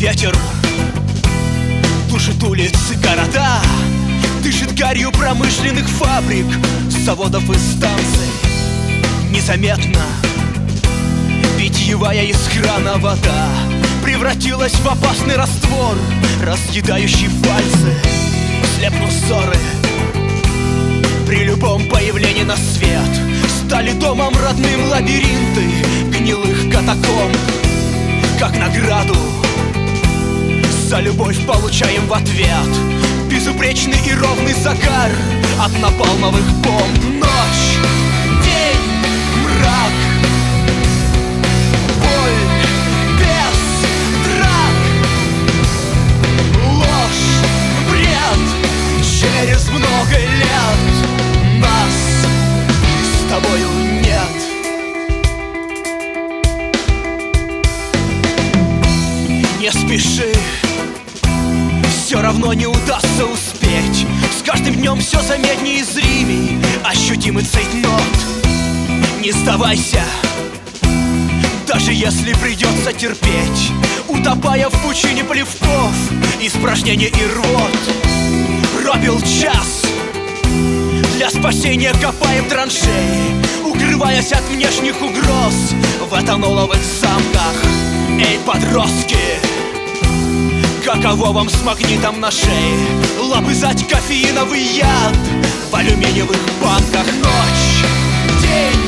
ветер тушит улицы города, дышит гарью промышленных фабрик, заводов и станций. Незаметно питьевая из крана вода превратилась в опасный раствор, разъедающий пальцы, слепнув взоры. При любом появлении на свет стали домом родным лабиринты гнилых катакомб. Как награду за любовь получаем в ответ безупречный и ровный загар от напалмовых бомб. Ночь, день, мрак, боль без драк, ложь, бред. Через много лет нас с тобою нет. Не спеши, все равно не удастся успеть. С каждым днем все заметнее и зримей ощутимый цейтнот. Не сдавайся, даже если придется терпеть, утопая в пучине плевков, испражнений и рвот. Пробил час, для спасения копаем траншеи, укрываясь от внешних угроз в этаноловых замках. Эй, подростки, каково вам с магнитом на шее лобызать кофеиновый яд в алюминиевых банках? Ночь, день,